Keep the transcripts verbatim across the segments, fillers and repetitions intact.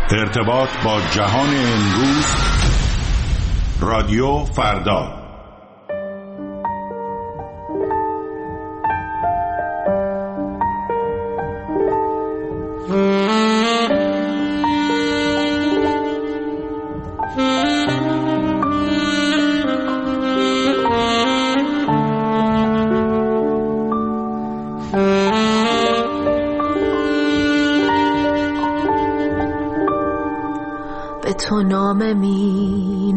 ارتباط با جهان امروز، رادیو فردا. به تو نامه می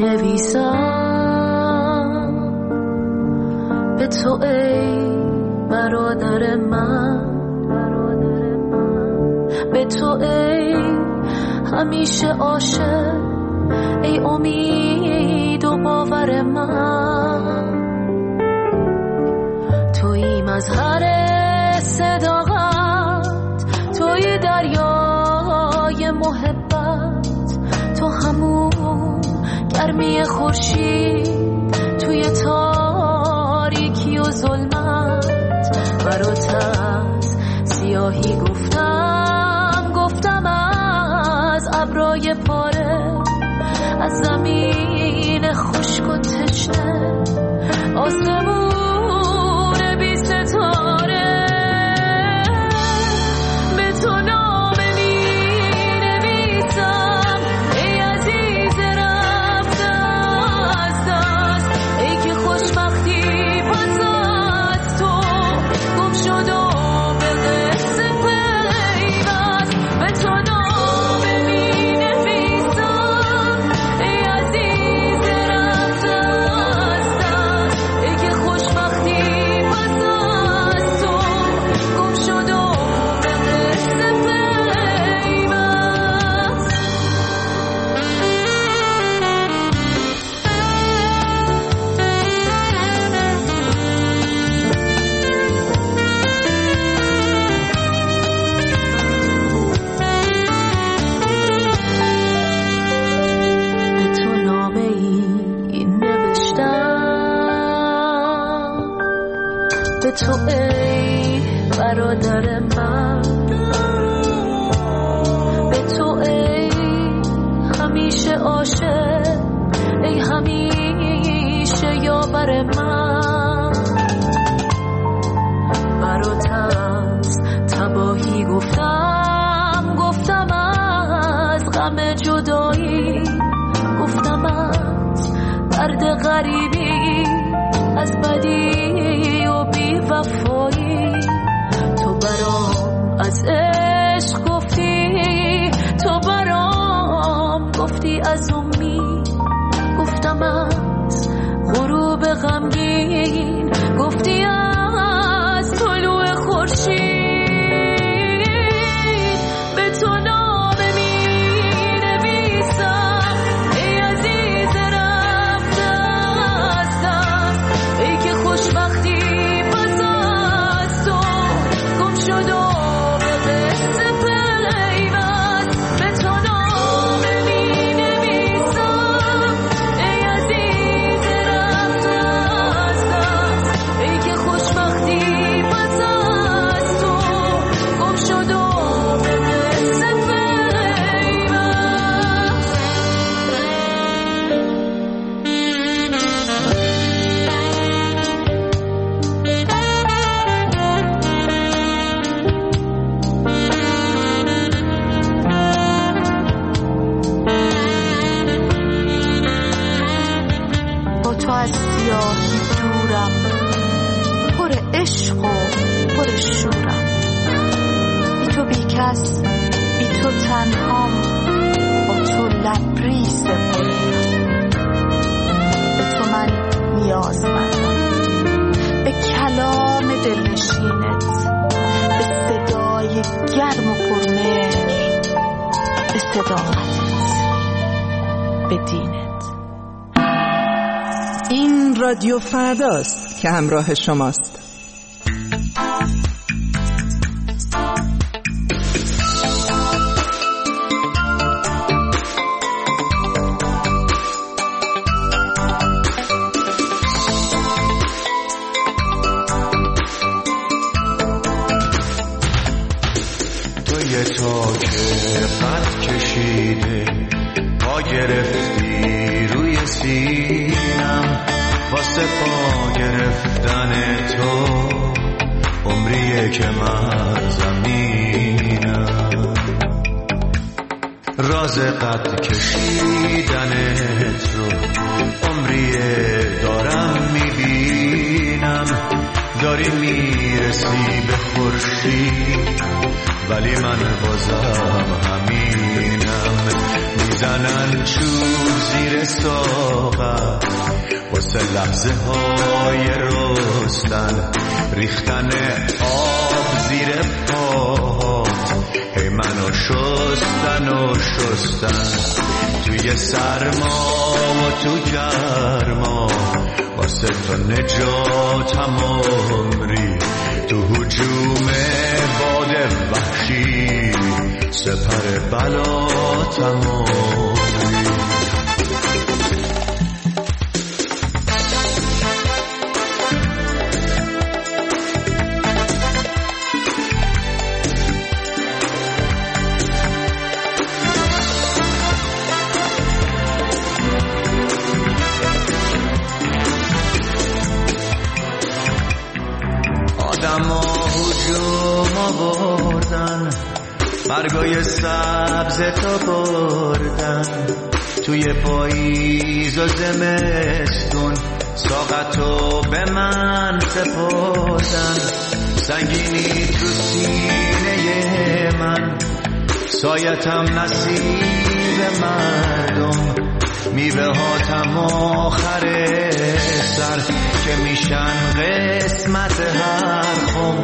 نویسم، به تو ای برادر من، به تو ای همیشه عاشق، ای امید و باور من. تویی مظهر صداقت، تویی دریای محبت، تو همون گرمی خورشید توی تاریکی و ظلمت. برات از سیاهی گفتم، گفتم از ابرای پاره، از زمین خشک و تشنه، آسمون بی ستاره. به تو نامه می نویسم، ای عزیز رفته از دست، ای که خوشبختی پس از تو گم شد و به قصه پیوست. به تو نامه می نویسم، ای عزیز رفته از دست، ای که خوشبختی پس از تو گم شد و به قصه پیوست. به تو نامه ای نوشتم، به تو ای برادر من، به تو ای همیشه عاشق، ای همیشه یاور من. برات از تباهی گفتم، گفتم از غم جدایی، گفتم از درد غریبی، از بدی و بی وفایی. تو برام از عشق گفتی، تو برام گفتی از امید، گفتم از غروب غمگین، گفتی از طلوع خورشید. به تو نامه می نویسم، ای عزیز رفته از دست، ای که خوشبختی پس از تو گم شد و به قصه پیوست. به تو نامه می نویسم، ای عزیز رفته از دست، ای که خوشبختی پس از تو گم شد و به قصه پیوست. با تو از سیاهی دورم، پر عشق و پر شورم، بی تو بی کس، بی تو تنهام، با تو لبریز بودم. به تو من نیازمندم، به کلام دلنشینت، به صدای گرم و پرمهر، به صداقتت، به دینت. این رادیو فرداست که همراه شماست. توی تو که قد کشیده پا گرفتی روی سینم واسه پا گرفتن تو عمریه که من زمینم راز قد کشیدنت رو عمریه دارم میبینم داری میرسی به خورشید ولی من بازم همینم میزنن چوب زیر ساقم واسه لحظه های رستن ریختن آب زیر پاهات هی منو شستن و شستن توی سرما و تو گرما واسه تو نجاتم عمری تو هجوم باد وحشی سپر بلاتم عمری برگای سبز تو بردن توی پاییز و زمستون ساقتو به من سپردن سنگینی تو سینه من سایتم نصیب مردم میوه هاتم آخر سر که میشن قسمت هر خم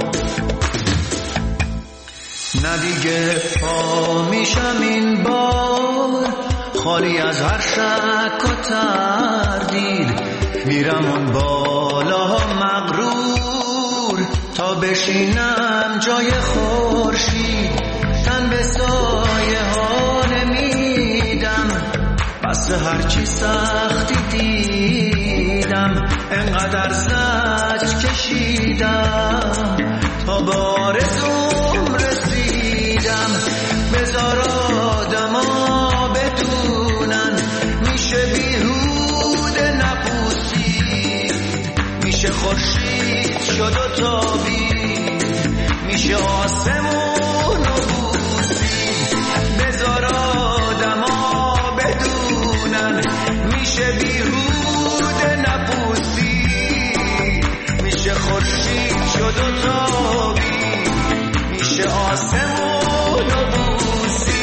نه دیگه پا میشم این بار خالی از هر شک و تردید میرم اون بالا مغرور تا بشینم جای خورشید تن به سایه ها نمیدم بس هرچی سختی دیدم انقدر زجر کشیدم تا به آرزوم رسیدم بذار آدما بدونن میشه بیهوده نپوسید میشه خورشید شد و تابید میشه آسمون و بوسید بذار آدما بدونن میشه بیهوده نپوسید میشه خورشید شد و تابید میشه آسمون و بوسید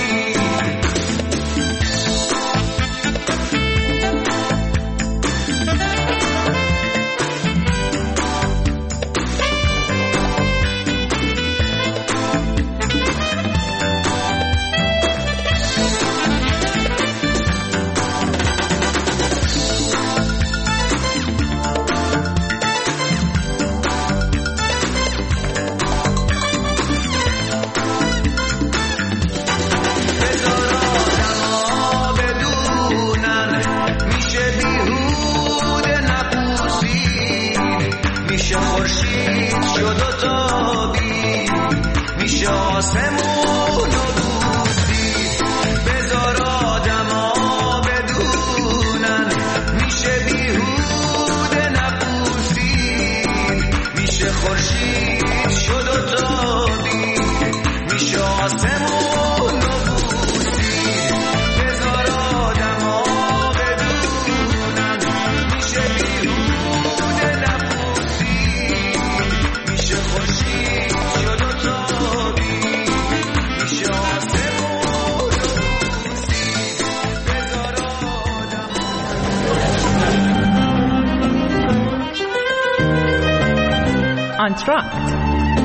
آنتراکت.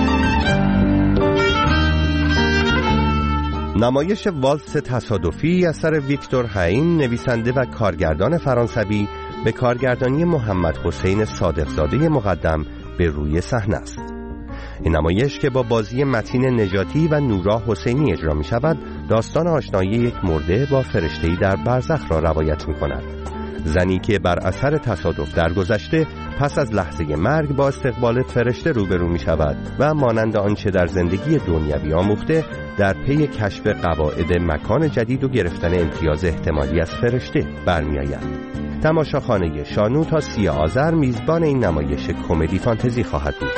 نمایش والس تصادفی اثر ویکتور هاین نویسنده و کارگردان فرانسوی به کارگردانی محمد حسین صادقزاده مقدم به روی صحنه است. این نمایش که با بازی متین نجاتی و نورا حسینی اجرا می شود داستان آشنایی یک مرده با فرشته‌ای در برزخ را روایت می کند. زنی که بر اثر تصادف درگذشته پس از لحظه مرگ با استقبال فرشته روبرو می شود و مانند آنچه در زندگی دنیوی آموخته در پی کشف قواعد مکان جدید و گرفتن امتیاز احتمالی از فرشته برمی آید. تماشاخانه شانو تا سی آذر میزبان این نمایش کمدی فانتزی خواهد بود.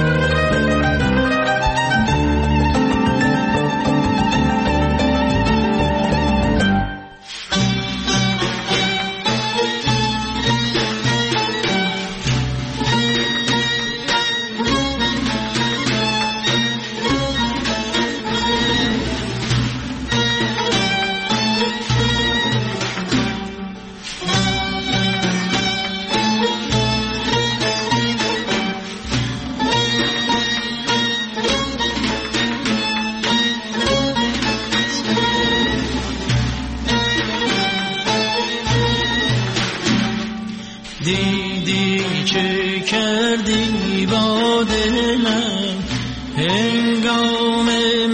دیدی چه کردی با دلم هنگام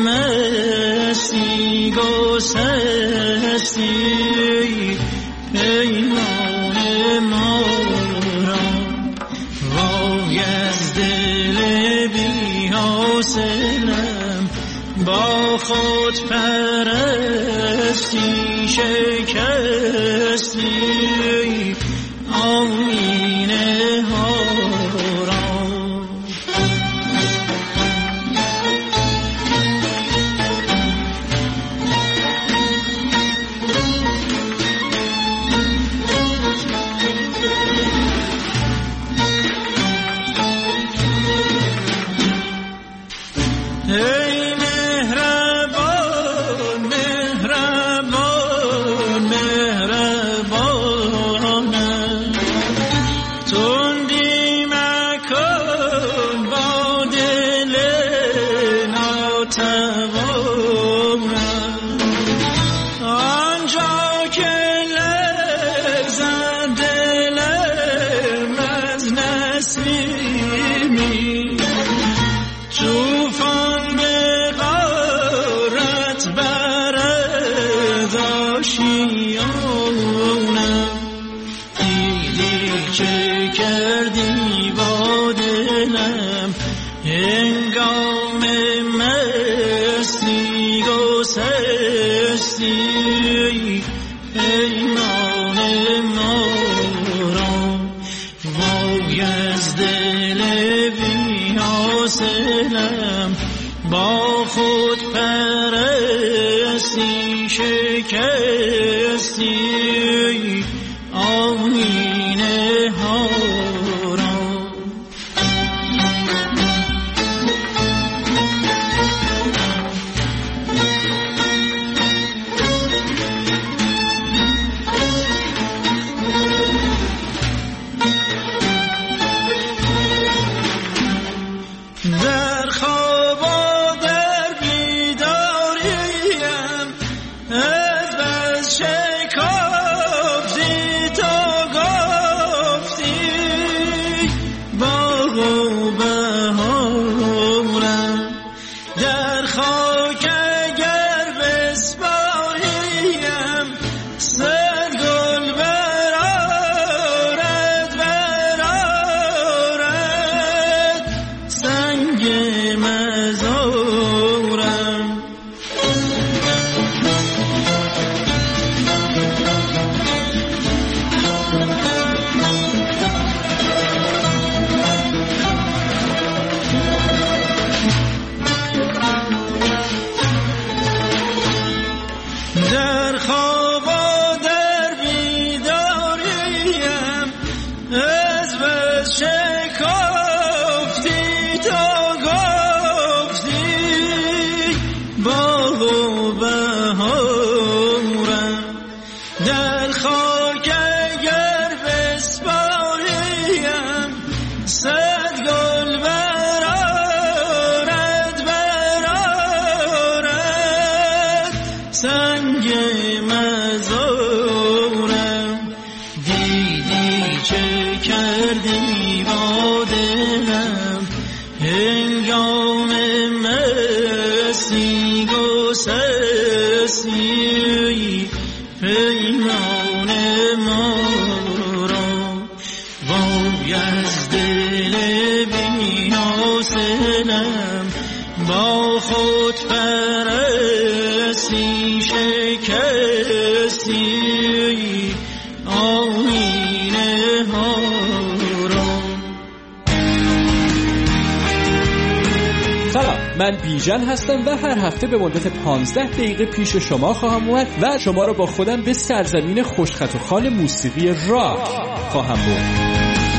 مستی گسستی پیمان ما را وای از دل بی حاصلم با خود پرستی شکستی آینه ها را. ای مهربان مهربان مهربان تندی مکن با دل ناتوان آنجا که لرزد دلم از نسیمی توفان به غارت برد آشیانم دیدی چه کردی با دلم هنگام مستی گسستی پیمان ما را وای از دل بی حاصلم با خود پرستی شکستی آینه ها را. در خواب و در بیداریم از بس شکافتی تا گفتی باغ و بهارم در خاک اگر بسپاریم صد گل برآرد برآرد سنگ مزارم. در خواب و در بیداریم از بس شکافتی تا گفتی باغ و بهارم در خاک اگر بسپاریم صد گل برآرد برآرد سنگ مزارم دیدی چه کردی با دلم هنگام مستی گسستی پیمان ما کسی آینه ها را. سلام، من بیژن هستم و هر هفته به مدت پانزده دقیقه پیش شما خواهم اومد و شما رو با خودم به سرزمین خوشخط و خال موسیقی راک خواهم برد.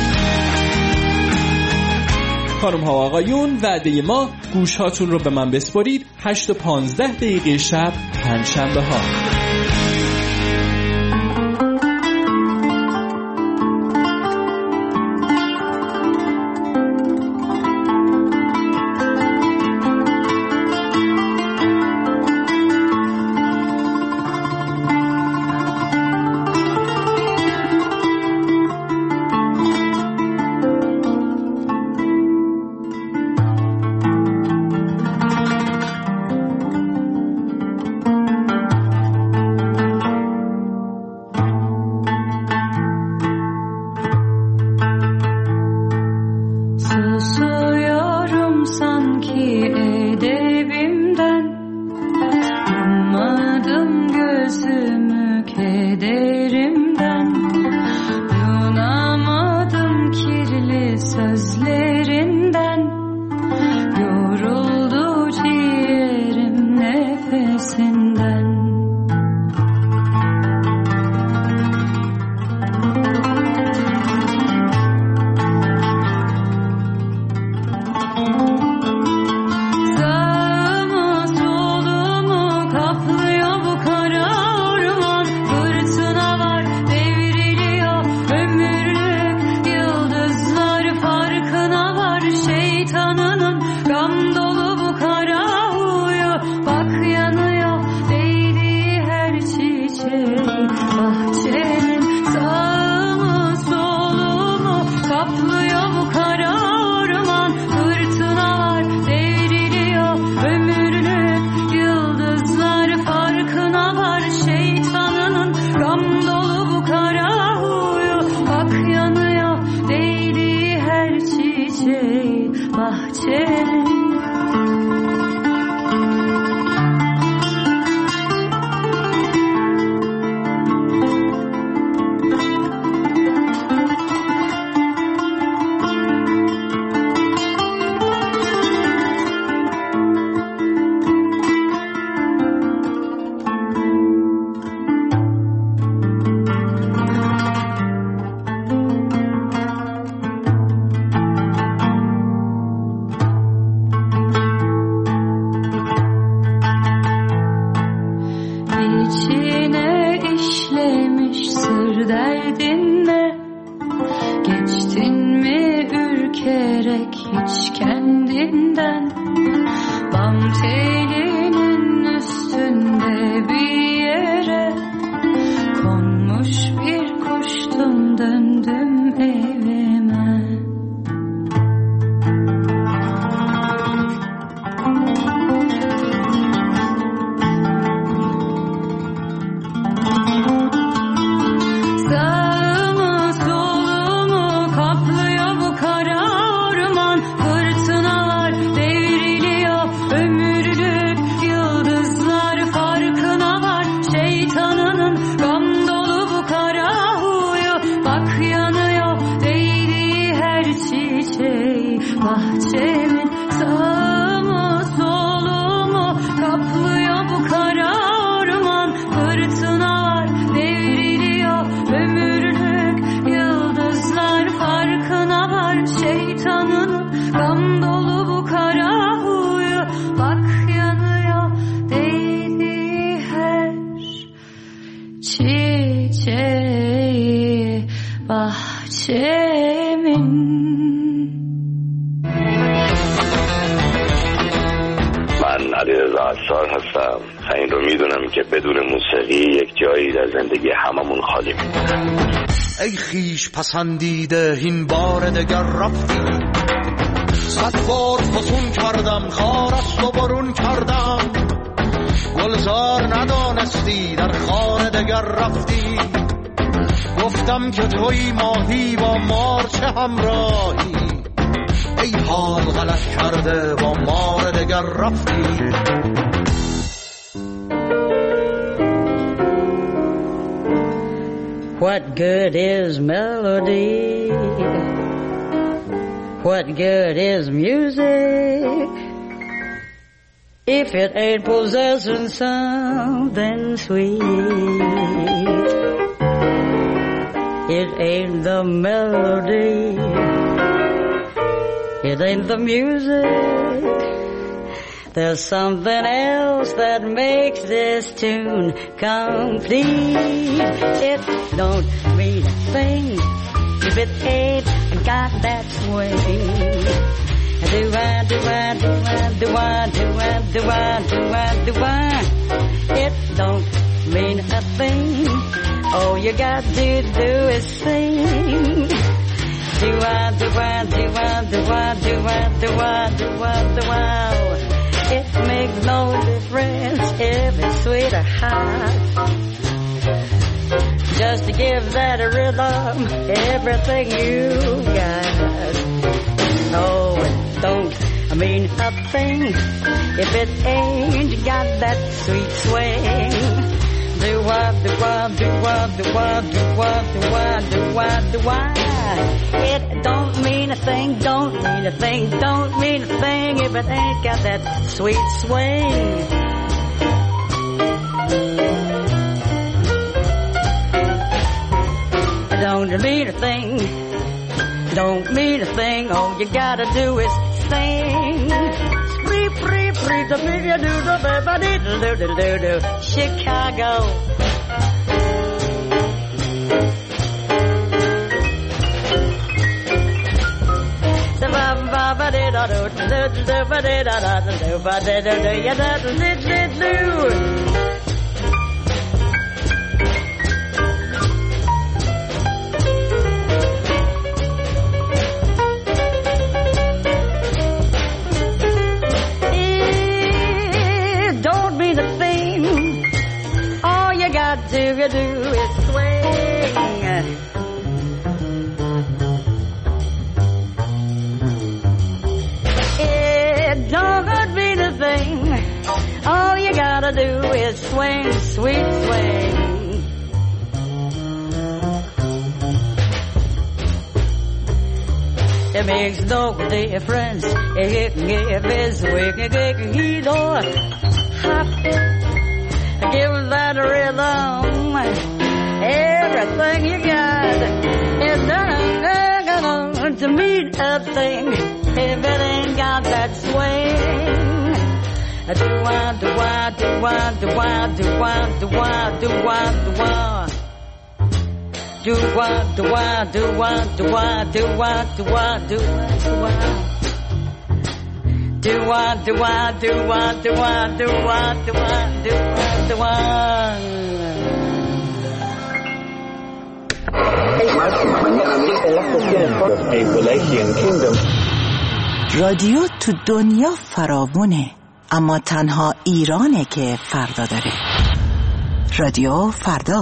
خانم ها و آقایون، وعده ما گوش هاتون رو به من بسپارید. هشت و پانزده دقیقه شب پنجشنبه ها. این رو میدونم که بدون موسیقی یک جایی در زندگی هممون خالی میمونه. ای خیش پسندیده این بار دگر رفتی، صد بار فسون کردم خارست و برون کردم، گلزار ندانستی در خانه دگر رفتی، گفتم که توی ماهی با مار چه همراهی، ای حال غلط کرده با مار دگر رفتی. What good is melody? What good is music if it ain't possessing something sweet? It ain't the melody, it ain't the music. There's something else that makes this tune complete. It don't mean a thing if it ain't got that swing. Do I, do I, do I, do I, do I, do I, do I, do I. It don't mean a thing. All you got to do is sing. Do I, do I, do I, do I, do I, do I, do I, do I. It makes no difference if it's sweet or hot. Just to give that a rhythm, everything you got. No, it don't mean a thing if it ain't got that sweet swing. Do wah, do wah, do wah, do wah, do wah, do wah, do wah, do wah. It don't mean a thing, don't mean a thing, don't mean a thing if it ain't got that sweet swing. Don't mean a thing, don't mean a thing, all you gotta do is sing. Spree, spree, spree, da da da da da da da da. Chicago. Do you do is swing. It don't mean a thing. All you gotta do is swing, sweet swing. It makes no difference if it's swing, he's on hot. Give that rhythm, everything you got. It's not to mean a thing if it ain't got that swing. Do I, do I, do I, do I, do I, do I, do I, do I. Do I, do I, do I, do I, do I, do I, do I, do I. Do I, do I, do I, do I, do I, do I, do I, do I. رادیو تو دنیا فراوونه، اما تنها ایرانه که فردا داره. رادیو فردا.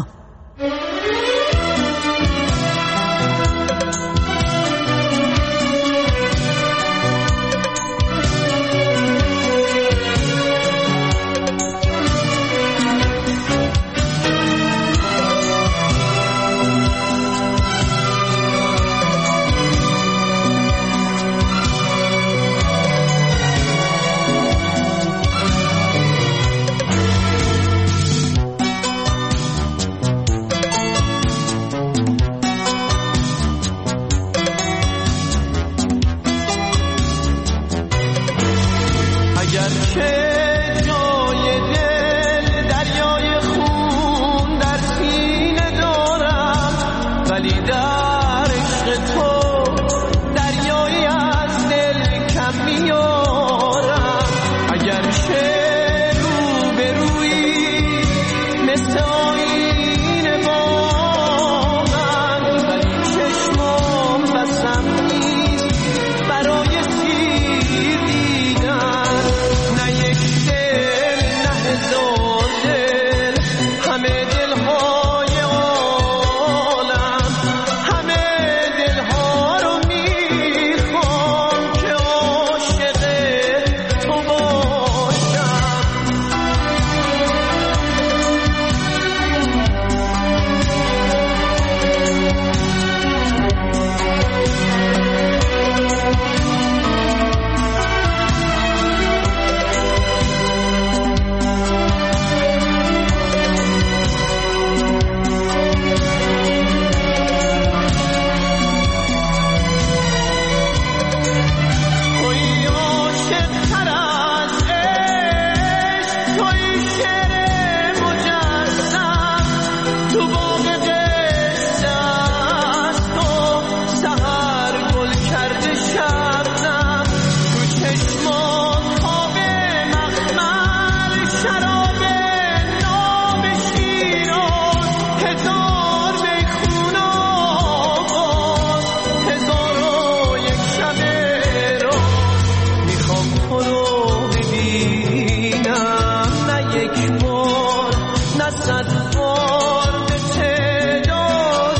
صد بار به تعداد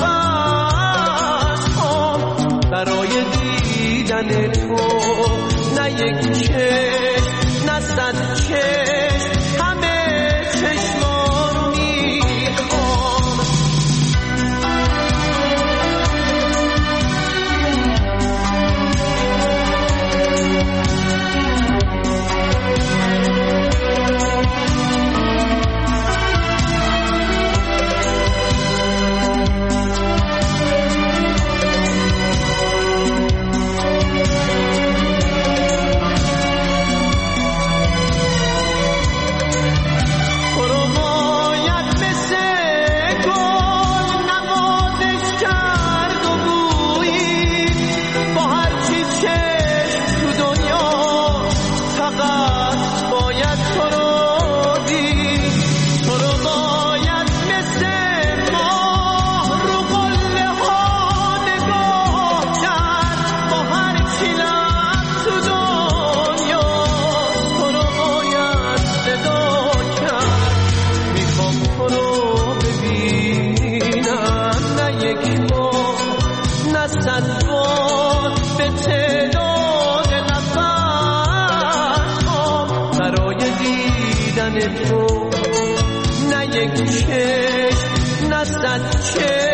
نفس هم برای دیدن تو، نه یک چشم نه صد چشم، همه چشمان میخوام. تو، نه یک چشم نه صد چشم،